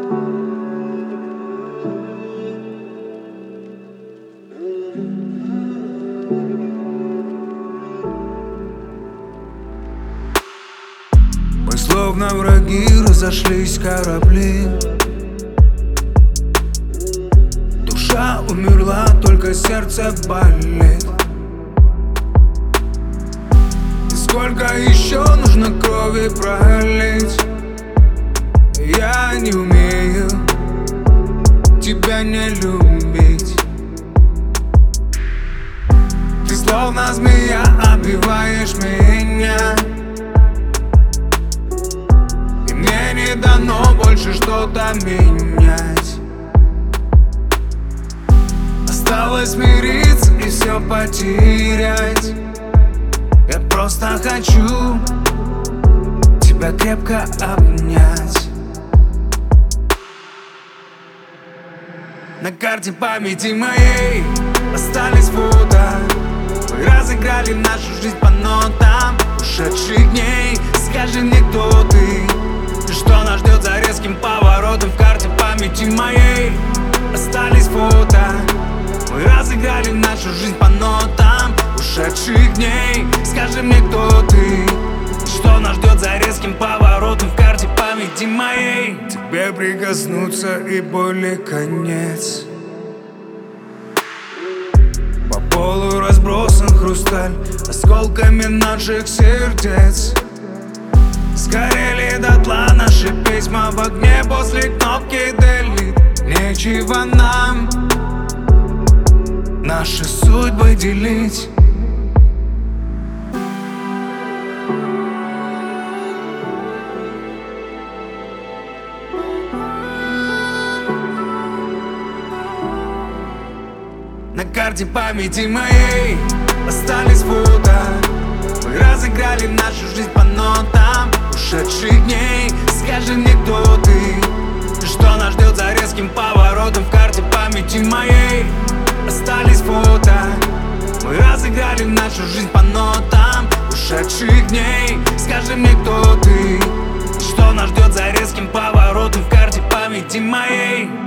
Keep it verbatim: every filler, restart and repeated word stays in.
Мы словно враги, разошлись корабли. Душа умерла, только сердце болит. И сколько еще нужно крови пролить? Я не умею тебя не любить. Ты словно змея, обвиваешь меня. И мне не дано больше что-то менять. Осталось смириться и все потерять. Я просто хочу тебя крепко обнять. На карте памяти моей остались фото. Мы разыграли нашу жизнь по нотам ушедших дней. Скажи мне, кто ты? Что нас ждет за резким поворотом? В карте памяти моей остались фото. Мы разыграли нашу жизнь по нотам ушедших дней. Скажи мне, кто ты? Что нас ждет за резким поворотом? В карте памяти моей. Тебе прикоснуться и боли конец. По полу разбросан хрусталь осколками наших сердец. Сгорели дотла наши письма в огне после кнопки delete. Нечего нам наши судьбы делить. На карте памяти моей остались фото. Мы разыграли нашу жизнь по нотам ушедших дней. Скажи мне, кто ты? Что нас ждет за резким поворотом? В карте памяти моей остались фото. Мы разыграли нашу жизнь по нотам ушедших дней. Скажи мне, кто ты? Что нас ждет за резким поворотом? В карте памяти моей.